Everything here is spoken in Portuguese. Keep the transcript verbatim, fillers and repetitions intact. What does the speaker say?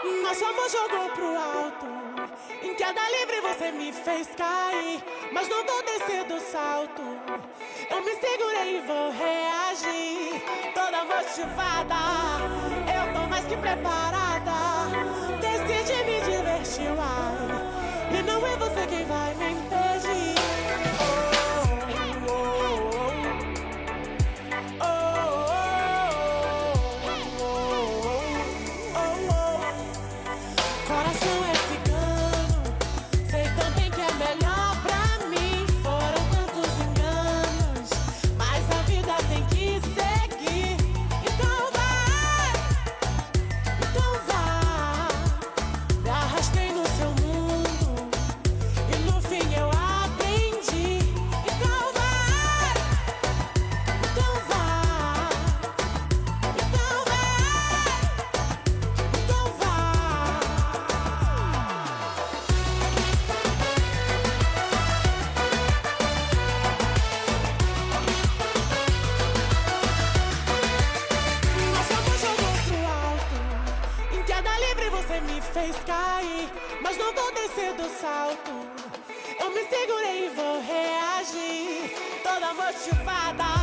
Nosso amor jogou pro alto. Em queda livre você me fez cair, mas não vou descer do salto. Eu me segurei e vou reagir. Toda motivada, eu tô mais que preparada. Decidi me divertir, uai, e não é você quem vai me impedir. Coração é cigano, sei também que é melhor pra mim. Foram tantos enganos, mas a vida tem que seguir. Então vai, então vai. Me arrastei no seu mundo e no fim eu aprendi. Então vai, então vai, então vai, então vai. Nosso amor jogou pro alto. Em queda livre você me fez cair, mas não vou descer do salto. Eu me segurei e vou reagir. Toda motivada,